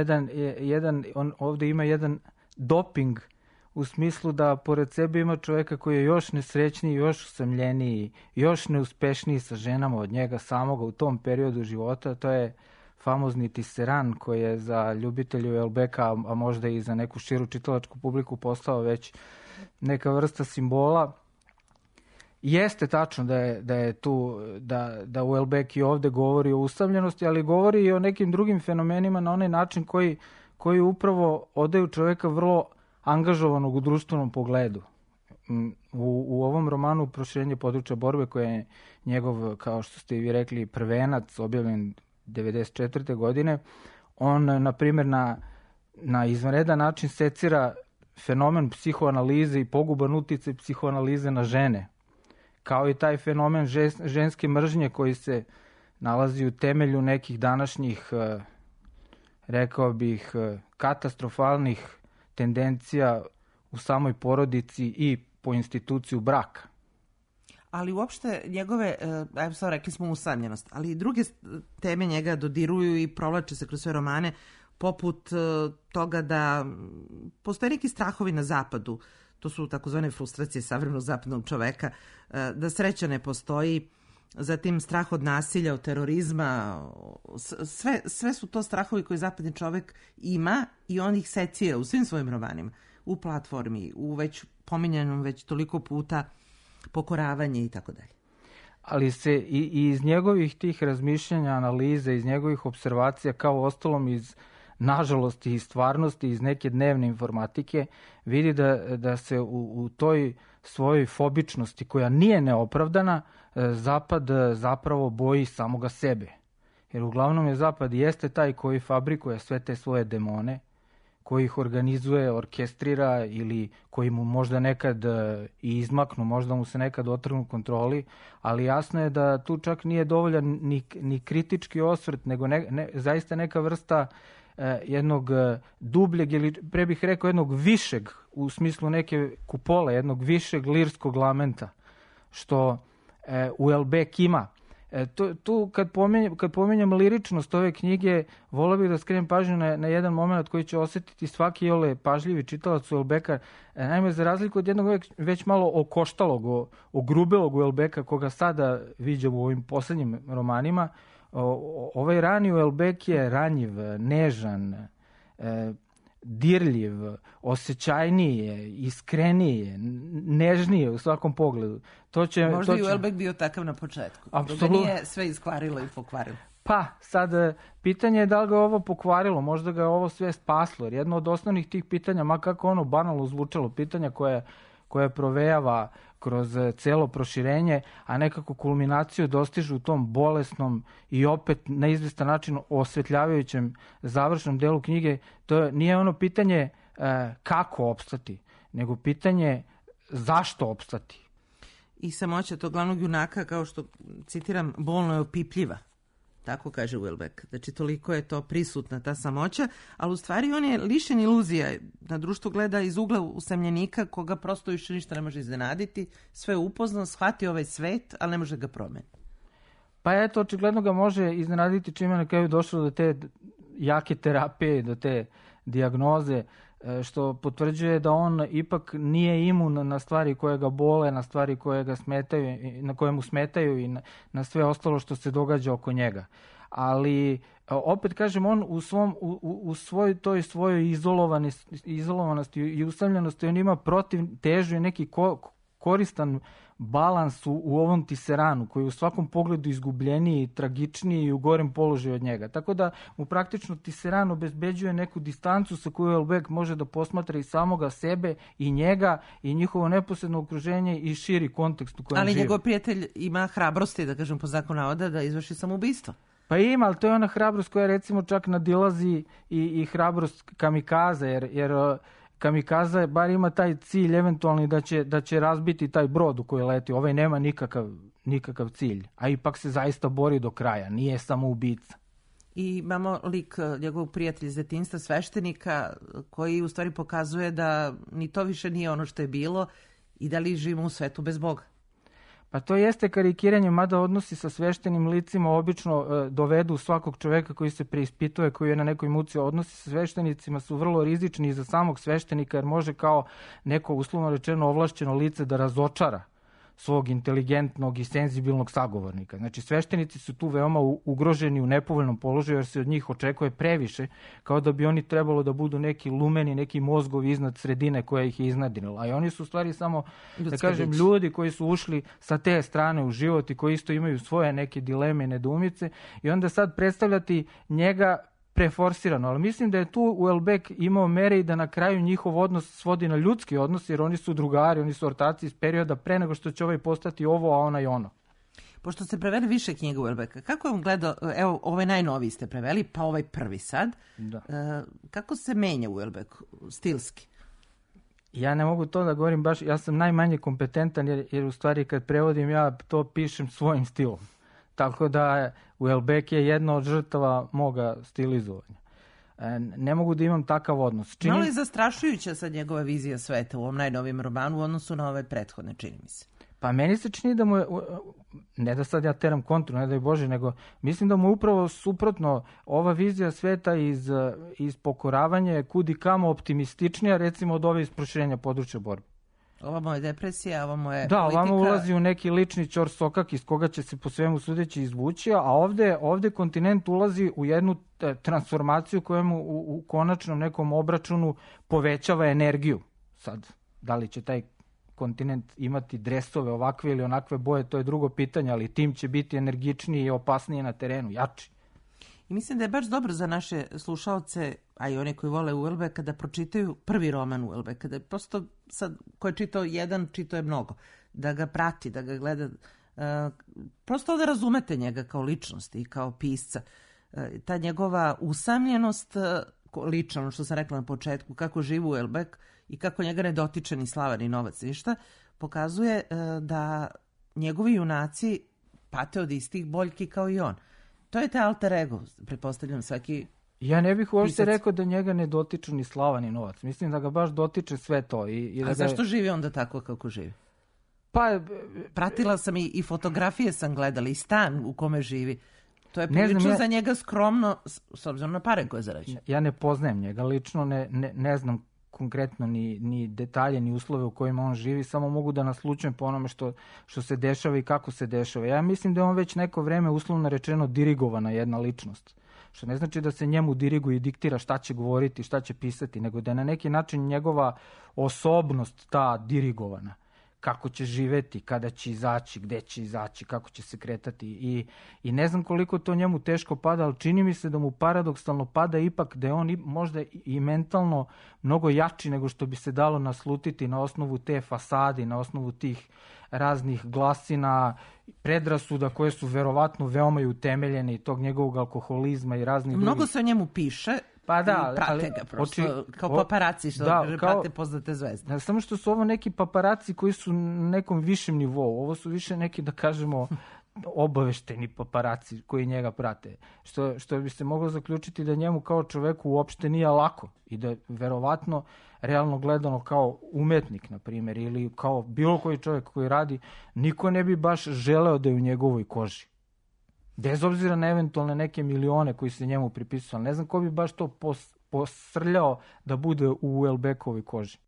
ovde ima jedan doping u smislu da pored sebe ima čoveka koji je još nesrećniji, još usamljeniji, još neuspešniji sa ženama od njega samoga u tom periodu života. To je famozni Tisserand koji je za ljubitelju Houellebecqa, a možda i za neku širu čitalačku publiku postao već neka vrsta simbola. Jeste tačno da je tu, da Houellebecq i ovde govori o usamljenosti, ali govori i o nekim drugim fenomenima na onaj način koji upravo odaju čoveka vrlo angažovanog u društvenom pogledu. U ovom romanu Proširenje područja borbe, koji je njegov, kao što ste i vi rekli, prvenac, objavljen 1994. godine, on, na primjer, na izvanredan način secira fenomen psihoanalize i poguban uticaj psihoanalize na žene, kao i taj fenomen ženske mržnje koji se nalazi u temelju nekih današnjih, rekao bih, katastrofalnih tendencija u samoj porodici i po instituciju braka. Ali uopšte njegove, ajmo sad rekli smo usamljenost, ali i druge teme njega dodiruju i provlače se kroz sve romane, poput toga da postoje neki strahovi na zapadu, to su takozvane frustracije savremenog zapadnog čoveka, da sreća ne postoji, zatim strah od nasilja, od terorizma, sve su to strahovi koje zapadni čovek ima i on ih secira u svim svojim romanima, u Platformi, u već pominjanom već toliko puta Pokoravanje i tako dalje. Ali se i iz njegovih tih razmišljanja, analize, iz njegovih observacija, kao ostalom iz nažalosti i stvarnosti, iz neke dnevne informatike, vidi da se u toj svojoj fobičnosti, koja nije neopravdana, Zapad zapravo boji samoga sebe. Jer uglavnom je Zapad jeste taj koji fabrikuje sve te svoje demone, koji ih organizuje, orkestrira ili koji mu možda nekad i izmaknu, možda mu se nekad otrgnu kontroli, ali jasno je da tu čak nije dovoljan ni kritički osvrt, nego zaista neka vrsta jednog dubljeg ili pre bih rekao jednog višeg, u smislu neke kupole, jednog višeg lirskog lamenta, što Houellebecq ima. Tu kad pominjem liričnost ove knjige, volio bih da skrenem pažnju na jedan moment koji će osjetiti svaki iole pažljivi čitalac Houellebecqa. Naime, za razliku od jednog već malo okoštalog, ogrubelog Houellebecqa, koga sada viđamo u ovim poslednjim romanima, ovaj rani Houellebecq je ranjiv, nežan, dirljiv, osjećajnije, iskrenije, nežnije u svakom pogledu. Možda je Houellebecq bio takav na početku. Apsolutno. Da nije sve iskvarilo i pokvarilo. Pa, sad, pitanje je da li ga ovo pokvarilo, možda ga je ovo sve spaslo, jer jedno od osnovnih tih pitanja, ma kako ono banalno zvučalo, pitanja koje provejava kroz celo proširenje, a nekako kulminaciju dostižu u tom bolesnom i opet na izvestan način osvetljavajućem završnom delu knjige. To nije ono pitanje kako opstati, nego pitanje zašto opstati. I samoća tog glavnog junaka, kao što citiram, bolno je opipljiva. Tako kaže Houellebecq. Znači, toliko je to prisutna, ta samoća, ali u stvari on je lišen iluzija. Na društvo gleda iz ugla usamljenika koga prosto više ništa ne može iznenaditi, sve je upoznan, shvati ovaj svet, ali ne može ga promeniti. Pa eto, očigledno ga može iznenaditi čime na kraju došlo do te jake terapije, do te dijagnoze, što potvrđuje da on ipak nije imun na stvari koje ga bole, na stvari koje ga smetaju, na koje mu smetaju i na sve ostalo što se događa oko njega. Ali opet kažem, on u svojoj izolovanosti i usamljenosti on ima protiv težu i neki koristan balans u ovom Tisseranu, koji je u svakom pogledu izgubljeniji, tragičniji i u gorem položaju od njega. Tako da mu praktično Tisseran obezbeđuje neku distancu sa koju Houellebecq može da posmatra i samoga sebe i njega i njihovo neposredno okruženje i širi kontekst u kojem žive. Ali njegov prijatelj ima hrabrosti, da kažem po zakonu navoda, da izvrši samoubistvo. Pa ima, ali to je ona hrabrost koja recimo čak nadilazi i hrabrost kamikaza, jer kamikaza bar ima taj cilj eventualni da će razbiti taj brod u koji leti. Ovaj nema nikakav cilj, a ipak se zaista bori do kraja, nije samo ubica. I imamo lik njegovog prijatelja iz detinjstva, sveštenika, koji u stvari pokazuje da ni to više nije ono što je bilo i da li živimo u svetu bez Boga. Pa to jeste karikiranje, mada odnosi sa sveštenim licima obično dovedu svakog čoveka koji se preispituje, koji je na nekoj muci. Odnosi sa sveštenicima su vrlo rizični i za samog sveštenika, jer može kao neko uslovno rečeno ovlašćeno lice da razočara svog inteligentnog i senzibilnog sagovornika. Znači, sveštenici su tu veoma ugroženi u nepovoljnom položaju, jer se od njih očekuje previše, kao da bi oni trebalo da budu neki lumeni, neki mozgovi iznad sredine koja ih je iznadinila. A oni su u stvari samo, da kažem, ljudi koji su ušli sa te strane u život i koji isto imaju svoje neke dileme i nedoumice, i onda sad predstavljati njega preforsirano, ali mislim da je tu Houellebecq imao mere i da na kraju njihov odnos svodi na ljudski odnos, jer oni su drugari, oni su ortaci iz perioda pre nego što će ovaj postati ovo, a onaj ono. Pošto ste preveli više knjiga Houellebecqa, kako je on gledao, evo, ovaj najnoviji ste preveli, pa ovaj prvi sad, kako se menja Houellebecq stilski? Ja ne mogu to da govorim baš, ja sam najmanje kompetentan, jer u stvari kad prevodim ja to pišem svojim stilom. Tako da Houellebecq je jedna od žrtava moga stilizovanja. Ne mogu da imam takav odnos. Malo je zastrašujuća sad njegova vizija sveta u ovom najnovijem romanu u odnosu na ove prethodne, čini mi se. Pa meni se čini da mu je, ne da sad ja teram kontru, ne daj Bože, nego mislim da mu upravo suprotno ova vizija sveta iz pokoravanja je kudi kamo optimističnija, recimo od ove iz proširenja područja borbe. Ovamo je depresija, ovamo je politika. Da, ovamo ulazi u neki lični ćorsokak iz koga će se po svemu sudeći izvući, a ovde kontinent ulazi u jednu transformaciju koja mu u konačnom nekom obračunu povećava energiju. Sad, da li će taj kontinent imati dresove ovakve ili onakve boje, to je drugo pitanje, ali tim će biti energičniji i opasniji na terenu, jači. I mislim da je baš dobro za naše slušaoce, a i one koji vole Houellebecqa, da pročitaju prvi roman Houellebecqa, da prosto sad, ko je čitao jedan, čitao je mnogo, da ga prati, da ga gleda, prosto da razumete njega kao ličnost i kao pisca. Ta njegova usamljenost, lično, ono što sam rekla na početku, kako živi Houellebecq i kako njega ne dotiče ni slava ni novac, ništa, pokazuje da njegovi junaci pate od istih boljki kao i on. To je te alter ego, pretpostavljam svaki... Ja ne bih uopšte rekao da njega ne dotiču ni slava ni novac. Mislim da ga baš dotiče sve to. A zašto živi onda tako kako živi? Pa... Pratila sam i fotografije sam gledala i stan u kome živi. To je prilično za njega skromno, s obzirom na pare koje zarađuje. Ja ne poznajem njega lično, ne znam konkretno ni detalje, ni uslove u kojima on živi, samo mogu da naslučujem po onome što se dešava i kako se dešava. Ja mislim da je on već neko vreme uslovno rečeno dirigovana jedna ličnost. Što ne znači da se njemu diriguje i diktira šta će govoriti, šta će pisati, nego da je na neki način njegova osobnost ta dirigovana. Kako će živeti, kada će izaći, gde će izaći, kako će se kretati. I ne znam koliko to njemu teško pada, ali čini mi se da mu paradoksalno pada ipak da je on možda i mentalno mnogo jači nego što bi se dalo naslutiti na osnovu te fasade, na osnovu tih raznih glasina, predrasuda koje su verovatno veoma i utemeljene i tog njegovog alkoholizma i raznih mnogo drugih. Se o njemu piše. Pa da, prate ga prosto, kao paparaci što prate poznate zvezde. Samo što su ovo neki paparaci koji su na nekom višem nivou. Ovo su više neki, da kažemo, obavešteni paparaci koji njega prate. Što bi se moglo zaključiti da njemu kao čoveku uopšte nije lako i da verovatno realno gledano kao umetnik, na primjer, ili kao bilo koji čovjek koji radi, niko ne bi baš želeo da je u njegovoj koži. Bez obzira na eventualne neke milione koji se njemu pripisuju, ne znam ko bi baš to posrljao da bude u Houellebecqovoj koži.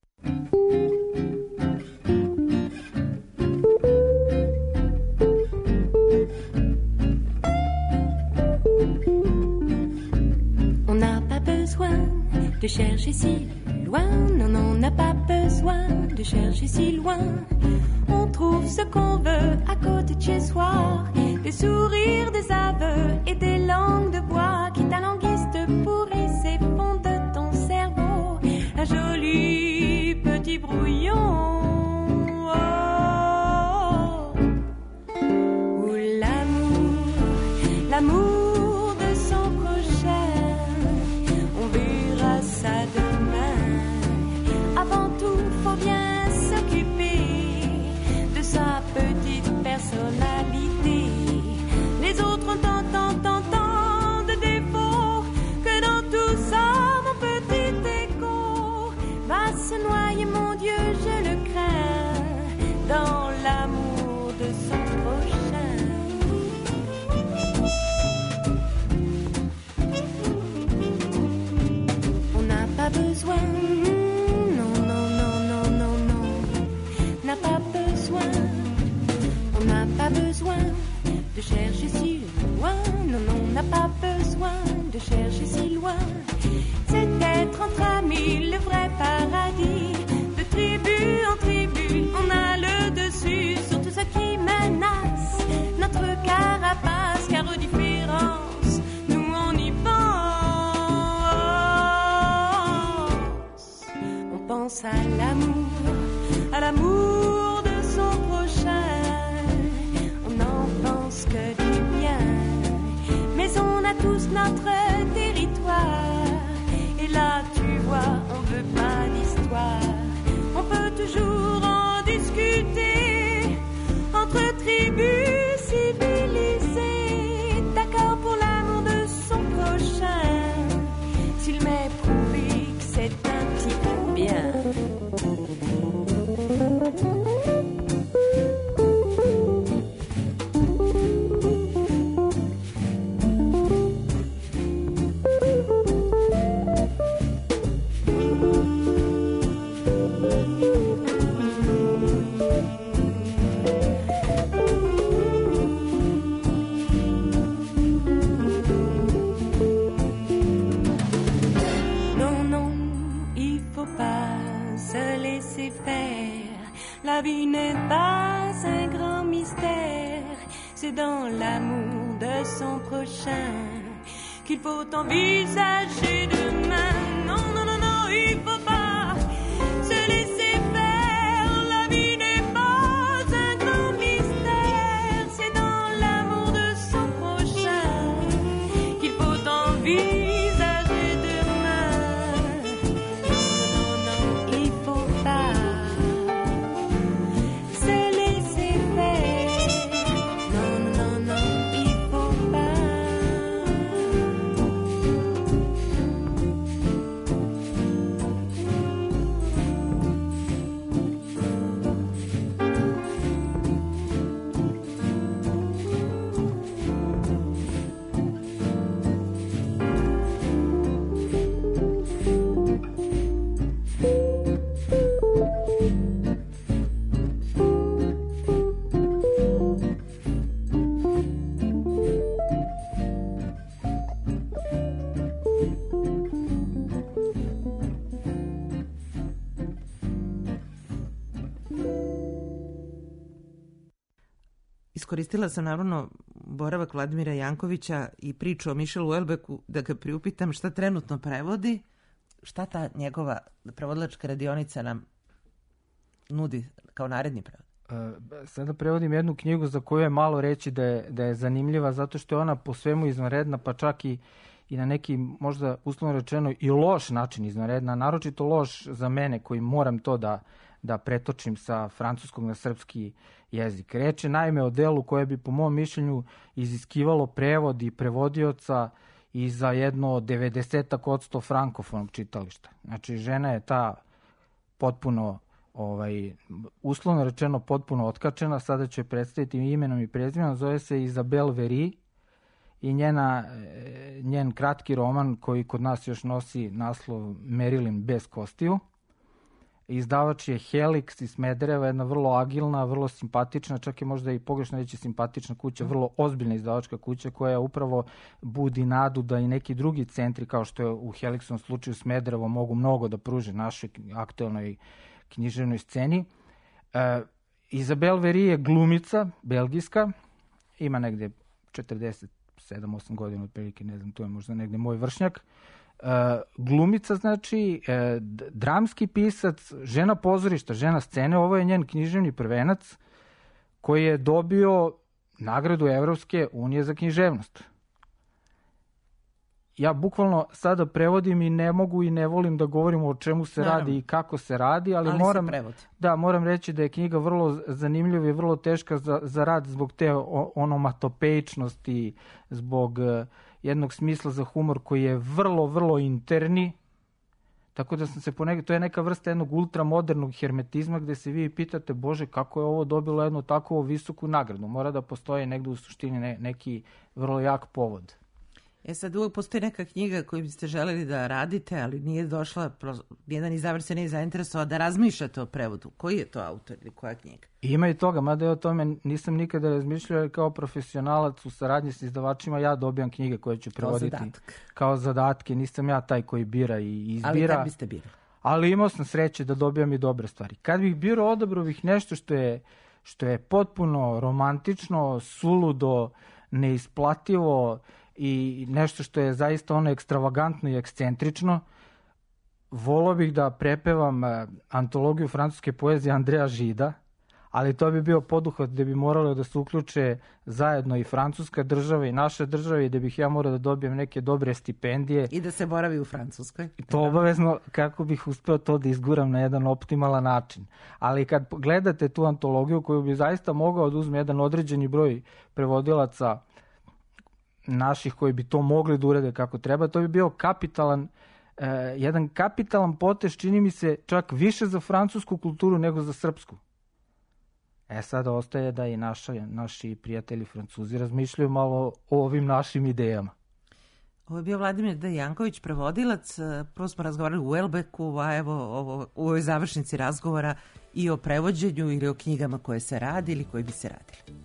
On n'a pas besoin de chercher si loin, non, on n'a pas besoin de chercher si loin. trouve ce qu'on veut à côté de chez soi. Des sourires, des aveux et des langues de bois qui t'alanguissent, te pourrissent et font de ton cerveau un joli petit brouillon. Oh. Où l'amour de son prochain, on verra ça demain. Avant tout, faut bien s'occuper de sa petite personnalité. Les autres ont tant de défauts que dans tout ça, mon petit écho va se noyer, mon Dieu, je le crains, dans l'amour de son prochain. On n'a pas besoin, non, non, non, non, non, non, n'a pas besoin, on n'a pas besoin de chercher si loin, non, non, on n'a pas besoin de chercher si loin. C'est être entre amis le vrai paradis. De tribu en tribu, on a le dessus sur tout ce qui menace notre carapace, car aux différences, nous on y pense. On pense à l'amour de son prochain. On n'en pense que du bien, mais on a tous notre territoire. Et là, tu vois, on veut pas d'histoire. On peut toujours en discuter entre tribus civilisées, d'accord pour l'amour de son prochain, s'il m'est prouvé que c'est un petit peu bien. La vie n'est pas un grand mystère, c'est dans l'amour de son prochain qu'il faut envisager demain. Non, non, non, non, il faut pas se laisser faire. La vie n'est pas un grand mystère, c'est dans l'amour de son prochain qu'il faut envisager demain. Non, non, non, il faut pas Iskoristila sam naravno boravak Vladimira Jankovića i priču o Michelu Houellebecqu da ga priupitam šta trenutno prevodi, šta ta njegova prevodilačka radionica nam nudi kao naredni prevod. Sada prevodim jednu knjigu za koju je malo reći da je zanimljiva, zato što je ona po svemu izvanredna, pa čak i na neki, možda uslovno rečeno, i loš način izvanredna, naročito loš za mene koji moram to da pretočim sa francuskog na srpski jezik. Reč je naime o delu koje bi po mom mišljenju iziskivalo prevod i prevodioca i za jedno 90% frankofonog čitališta. Znači, žena je ta potpuno, uslovno rečeno, potpuno otkačena. Sada ću je predstaviti imenom i prezimenom. Zove se Isabelle Véry i njen kratki roman koji kod nas još nosi naslov Marilyn bez kostiju. Izdavač je Helix iz Smedereva, jedna vrlo agilna, vrlo simpatična, čak je možda i pogrešno reći simpatična kuća, vrlo ozbiljna izdavačka kuća koja upravo budi nadu da i neki drugi centri, kao što je u Helixovom slučaju Smederevo, mogu mnogo da pruže našoj aktuelnoj književnoj sceni. Izabel Veri je glumica, belgijska, ima negde 47-8 godina otprilike, ne znam, to je možda negde moj vršnjak. Glumica, znači, dramski pisac, žena pozorišta, žena scene, ovo je njen književni prvenac koji je dobio nagradu Evropske unije za književnost. Ja bukvalno sada prevodim i ne mogu i ne volim da govorim o čemu se radi i kako se radi, ali moram reći da je knjiga vrlo zanimljiva i vrlo teška za rad zbog te onomatopeičnosti, zbog jednog smisla za humor koji je vrlo, vrlo interni. Tako da sam se to je neka vrsta jednog ultramodernog hermetizma gde se vi pitate, Bože, kako je ovo dobilo jednu takvu visoku nagradu. Mora da postoji negde u suštini neki vrlo jak povod. Sad uvijek postoji neka knjiga koju biste želeli da radite, ali nije došla, jedan izdavač se nije zainteresovao da razmišljate o prevodu. Koji je to autor ili koja knjiga? Ima i toga, mada ja o tome nisam nikada razmišljao, jer kao profesionalac u saradnji s izdavačima ja dobijam knjige koje ću prevoditi. Kao zadatke, nisam ja taj koji bira i izbira. Ali kad biste birali? Ali imao sam sreće da dobijam i dobre stvari. Kad bih birao, odabrao bih nešto što je potpuno romantično, suludo, neisplativo, i nešto što je zaista ono ekstravagantno i ekscentrično. Volao bih da prepevam antologiju francuske poezije Andreja Žida, ali to bi bio poduhvat gde bi moralo da se uključe zajedno i francuska država i naša država i da bih ja morao da dobijem neke dobre stipendije. I da se boravi u Francuskoj. To obavezno, kako bih uspeo to da izguram na jedan optimalan način. Ali kad gledate tu antologiju koju bi zaista mogao da uzme jedan određeni broj prevodilaca naših koji bi to mogli da urede kako treba, to bi bio jedan kapitalan potez, čini mi se čak više za francusku kulturu nego za srpsku. Sada ostaje da i naši prijatelji Francuzi razmišljaju malo o ovim našim idejama. Ovo je bio Vladimir D. Janković, prevodilac. Prvo smo razgovarali u Elbeku, a evo u ovoj završnici razgovora i o prevođenju ili o knjigama koje se radi ili koje bi se radili.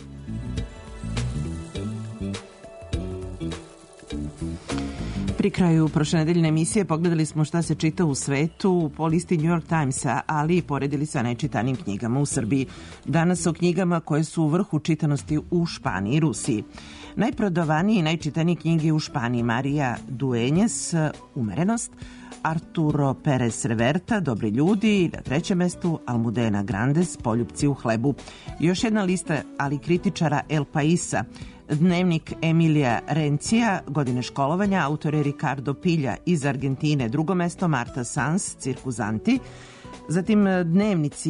Pri kraju prošle nedeljne emisije pogledali smo šta se čita u svetu po listi New York Timesa, ali i poredili sa najčitanim knjigama u Srbiji. Danas o knjigama koje su u vrhu čitanosti u Španiji i Rusiji. Najprodavaniji i najčitaniji knjige u Španiji: Marija Dueñez, Umerenost, Arturo Perez Reverta, Dobri ljudi, na trećem mestu Almudena Grandes, Poljupci u hlebu. Još jedna lista, ali kritičara, El Paisa, Dnevnik Emilija Rencija, Godine školovanja, autor je Ricardo Pilja iz Argentine, drugo mesto Marta Sanz, Cirkuzanti, zatim Dnevnici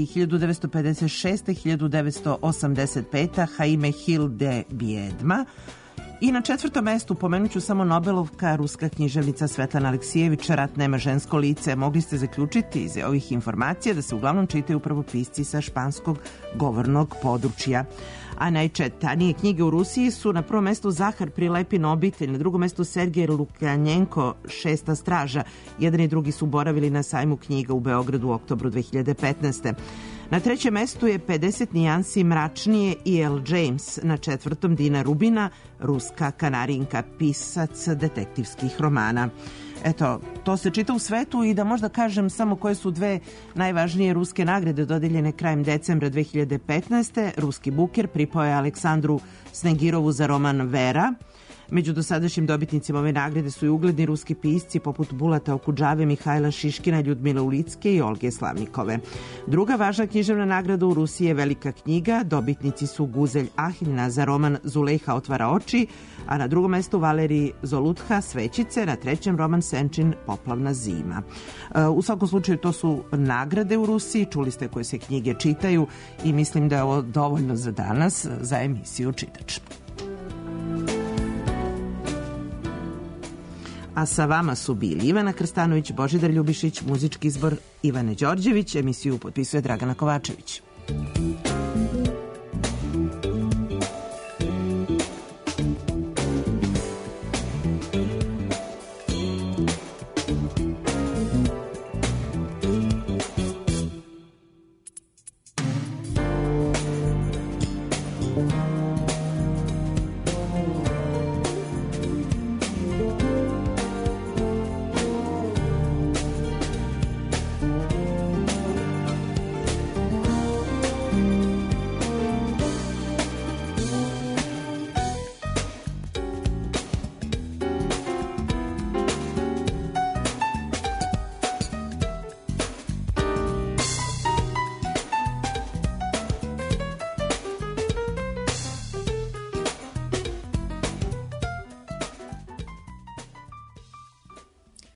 1956. 1985. Jaime Gil de Biedma, i na četvrtom mestu pomenuću samo Nobelovka, ruska književnica Svetlana Aleksijević, Rat nema žensko lice. Mogli ste zaključiti iz ovih informacija da se uglavnom čitaju upravo pisci sa španskog govornog područja. A najčitanije knjige u Rusiji su na prvom mestu Zahar Prilepin, Obitelj, na drugom mestu Sergej Lukanjenko, Šesta straža. Jedan i drugi su boravili na sajmu knjiga u Beogradu u oktobru 2015. Na trećem mestu je 50 nijansi mračnije i L. James, na četvrtom Dina Rubina, ruska kanarinka, pisac detektivskih romana. Eto, to se čita u svetu i da možda kažem samo koje su dve najvažnije ruske nagrade dodeljene krajem decembra 2015. Ruski Buker pripao je Aleksandru Snegirovu za roman Vera. Među dosadašnjim dobitnicima ove nagrade su i ugledni ruski pisci poput Bulata Okudžave, Mihajla Šiškina, Ljudmile Ulicke i Olge Slavnikove. Druga važna književna nagrada u Rusiji je Velika knjiga. Dobitnici su Guzelj Ahiljna za roman Zulejha otvara oči, a na drugom mestu Valerij Zolutha Svećice, na trećem roman Senčin Poplavna zima. U svakom slučaju to su nagrade u Rusiji, čuli ste koje se knjige čitaju i mislim da je ovo dovoljno za danas, za emisiju Čitač. A sa vama su bili Ivana Krstanović, Božidar Ljubišić, muzički izbor Ivane Đorđević, emisiju potpisuje Dragana Kovačević.